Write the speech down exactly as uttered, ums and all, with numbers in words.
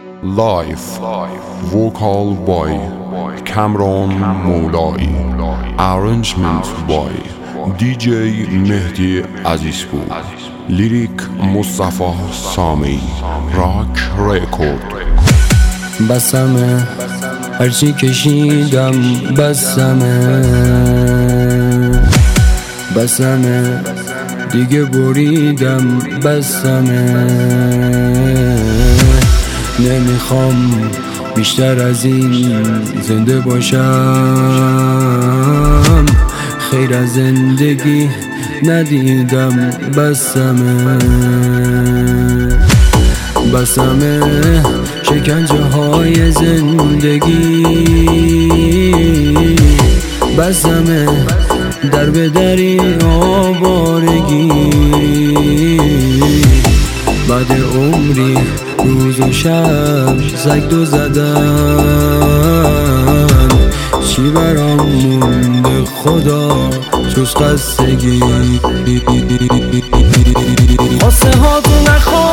Live vocal by Kamran Moulai, arrangement by دی جی مهدی عزیزپور، لیریک مصطفی سامی، راک رکورد. بسمه هرچی کشیدم، بسمه بسمه دیگه بریدم، بسمه نمیخوام بیشتر از این زنده باشم، خیر از زندگی ندیدم، بسمه بسمه شکنجه های زندگی، بسمه در به دری آوارگی، بعد عمری روز و شب زگ دو زدن، چی برام مونده خدا جز خستگی؟ خواسته ها تو نخواه